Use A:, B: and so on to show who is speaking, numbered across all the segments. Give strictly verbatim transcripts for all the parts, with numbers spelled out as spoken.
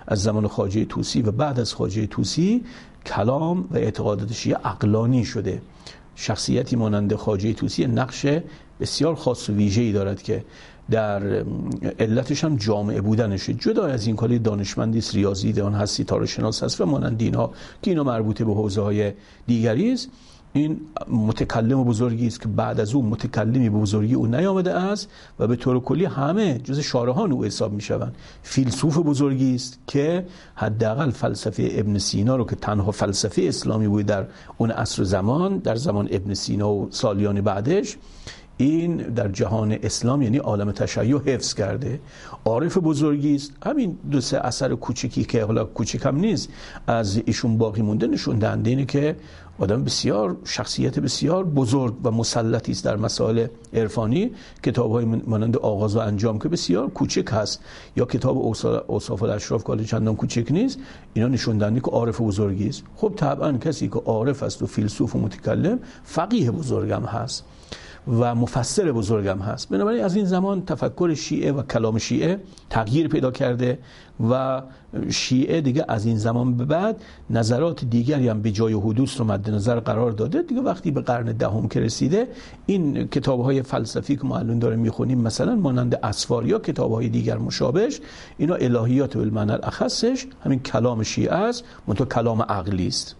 A: از زمان خواجه طوسی و بعد از خواجه طوسی کلام و اعتقادات شیعه عقلانی شده. شخصیتی مانند خواجه طوسی نقش بسیار خاص و ویژه‌ای دارد که در علتش هم جامع بودنشه. جدا از این کلی دانشمندی است، ریاضی دان هست، ستاره شناس هست و مانند اینها که اینا مربوطه به حوزه‌های دیگری است. این متکلم بزرگی است که بعد از اون متکلمی به بزرگی او نیامده است و به طور کلی همه جز شارحان او حساب میشوند. فیلسوف بزرگی است که حداقل فلسفه ابن سینا رو که تنها فلسفه اسلامی بود در اون عصر زمان، در زمان ابن سینا و سالیان بعدش، این در جهان اسلام یعنی عالم تشیع حفظ کرده. عارف بزرگی است. همین دو سه اثر کوچکی که حالا کوچک هم نیست از ایشون باقی مونده نشون دهنده اینه که آدم بسیار شخصیت بسیار بزرگ و مسلطی است در مسائل عرفانی. کتاب‌های مانند آغاز و انجام که بسیار کوچک هست یا کتاب اوصاف الاشراف که چندان کوچک نیست، اینا نشون دهنده که عارف بزرگی است. خب طبعا کسی که عارف است و فیلسوف و متکلم، فقیه بزرگم هست و مفسر بزرگم هست. بنابراین از این زمان تفکر شیعه و کلام شیعه تغییر پیدا کرده و شیعه دیگه از این زمان به بعد نظرات دیگری هم به جای حدوث رو مد نظر قرار داده. دیگه وقتی به قرن دهم که رسیده، این کتاب‌های فلسفی که ما الان داریم می‌خونیم مثلا مانند اسفار یا کتاب‌های دیگر مشابهش، اینا الهیات بالمعنی الاخصش همین کلام شیعه است، منتها کلام عقلی است.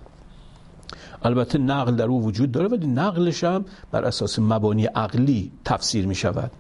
A: البته نقل در او وجود داره ولی نقلش هم بر اساس مبانی عقلی تفسیر می شود.